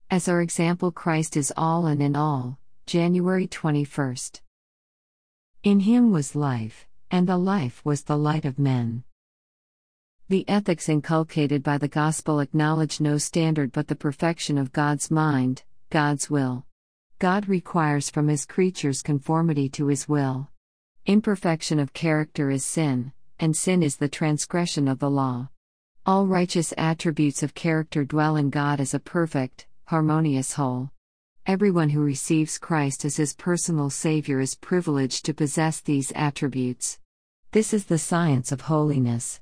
As our example, Christ is all and in all. January 21st. In him was life, and the life was the light of men. The ethics inculcated by the gospel acknowledge no standard but the perfection of God's mind, God's will. God requires from his creatures conformity to his will. Imperfection of character is sin, and sin is the transgression of the law. All righteous attributes of character dwell in God as a perfect, harmonious whole. Everyone who receives Christ as his personal Savior is privileged to possess these attributes. This is the science of holiness.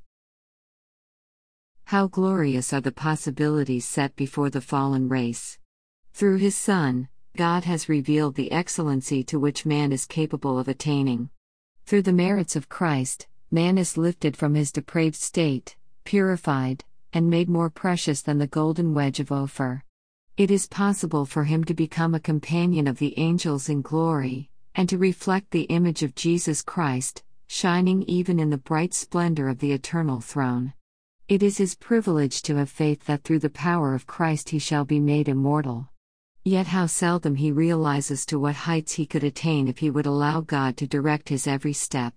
How glorious are the possibilities set before the fallen race! Through his Son, God has revealed the excellency to which man is capable of attaining. Through the merits of Christ, man is lifted from his depraved state, purified, and made more precious than the golden wedge of Ophir. It is possible for him to become a companion of the angels in glory, and to reflect the image of Jesus Christ, shining even in the bright splendor of the eternal throne. It is his privilege to have faith that through the power of Christ he shall be made immortal. Yet how seldom he realizes to what heights he could attain if he would allow God to direct his every step.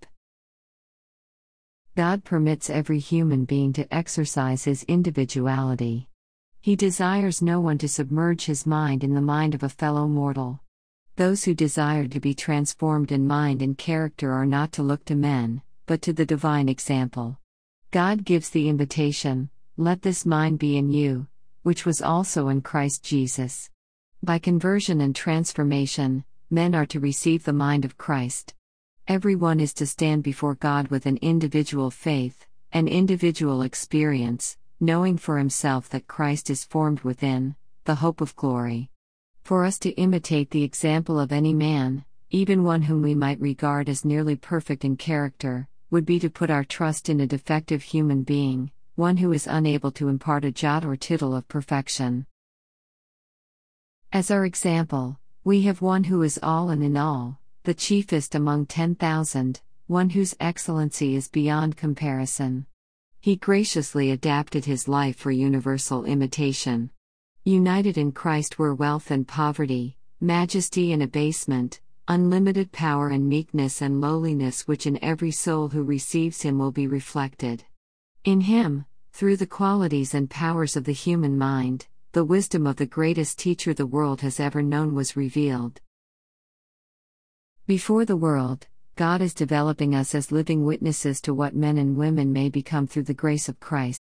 God permits every human being to exercise his individuality. He desires no one to submerge his mind in the mind of a fellow mortal. Those who desire to be transformed in mind and character are not to look to men, but to the divine example. God gives the invitation, "Let this mind be in you, which was also in Christ Jesus." By conversion and transformation, men are to receive the mind of Christ. Everyone is to stand before God with an individual faith, an individual experience, knowing for himself that Christ is formed within, the hope of glory. For us to imitate the example of any man, even one whom we might regard as nearly perfect in character, would be to put our trust in a defective human being, one who is unable to impart a jot or tittle of perfection. As our example, we have one who is all and in all, the chiefest among 10,000, one whose excellency is beyond comparison. He graciously adapted his life for universal imitation. United in Christ were wealth and poverty, majesty and abasement, unlimited power and meekness and lowliness, which in every soul who receives him will be reflected. In him, through the qualities and powers of the human mind, the wisdom of the greatest teacher the world has ever known was revealed. Before the world, God is developing us as living witnesses to what men and women may become through the grace of Christ.